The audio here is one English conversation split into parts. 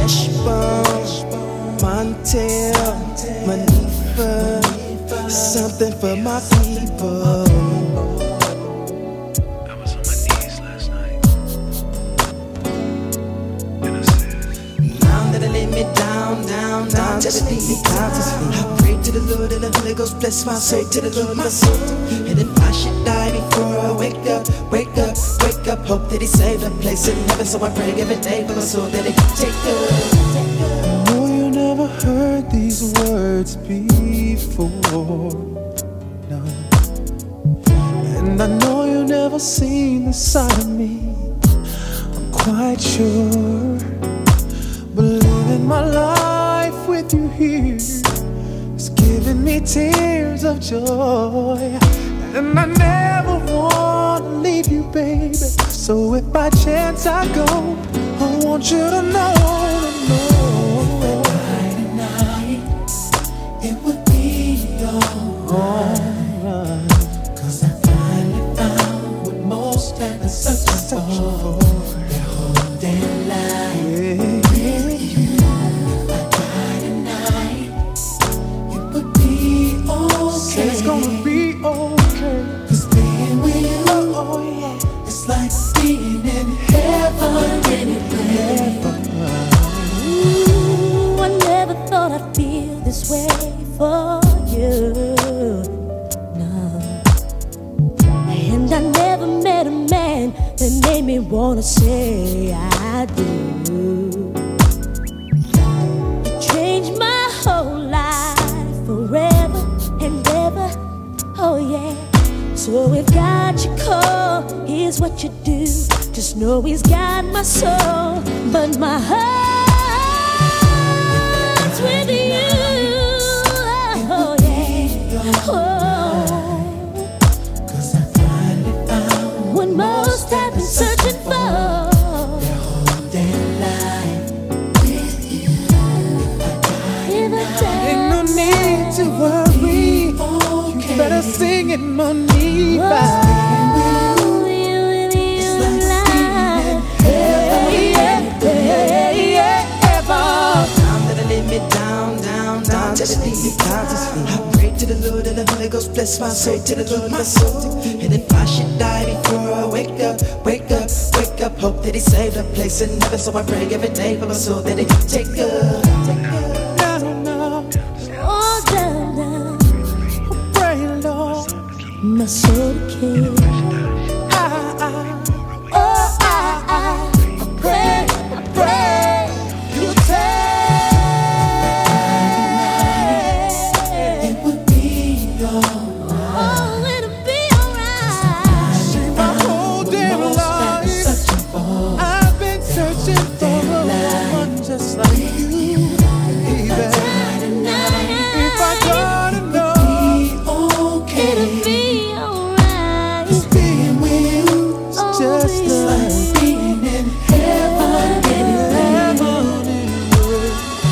Wishbone, Montel, Manifa, something for my people. I was on my knees last night, and I said, Now that I lay me down, just leave me down to sleep. I pray to the Lord and the Holy Ghost bless my soul, to the Lord my soul. And if I should die before I wake up, hope that He saved a place in heaven. So I pray every day for my soul that He take up. I know you never heard these words before, no. And I know you never seen this side of me, I'm quite sure. But living my life with you here is giving me tears of joy. And I never wanna leave you, baby. So if by chance I go, I want you to know, If I died tonight, it would be alright. 'Cause I finally found what most have been searching for their whole damn life. With you, if I died tonight, it would be okay. it's gonna be okay. 'Cause being with you, oh yeah, it's like being in heaven anyway. Ooh, I never thought I'd feel this way for you. No. And I never met a man that made me wanna say I do. You changed my whole life forever and ever. Oh yeah. So if God you call, here's what you do. Just know He's got my soul, but my heart's with you. Oh yeah. Oh. 'Cause I finally found What most have been searching for. their whole damn life. With you, If I die, Ain't no need to worry. okay. You better sing it, Monifa. oh, you and you alive. Hey, yeah, hey, yeah, ever. Now that I lay me down, just leave me down to sleep. I pray to the Lord and the Holy Ghost bless my soul, to the Lord my soul. And if I should die before I wake up, hope that He saved a place in heaven. So I pray every day for my soul that He take up. Now, Oh, down, down, pray, Lord. my soul king. I pray, you take. It would be alright. Oh, it'll be alright. My whole damn Most have been life, searching for I've been searching for a woman just like you, baby. If I gotta know, be okay. It'll be alright. Cause being with you it's just is like like being in heaven anyway. heaven anyway.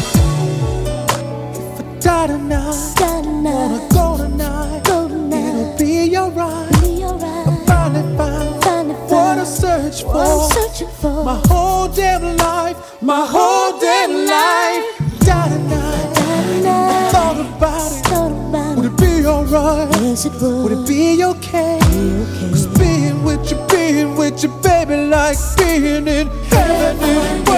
If I die tonight, wanna go tonight, it'll be alright. I finally found what I searched for. My whole damn life, my whole damn life. Die tonight, I thought about it. Would it be alright? Yes, it would. Would it be okay? 'Cause being with you, baby, like being in heaven.